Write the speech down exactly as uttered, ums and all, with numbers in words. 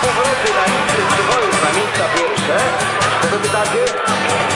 Powroty na listy przybojów na miejsca pierwsze. Co wy pytacie?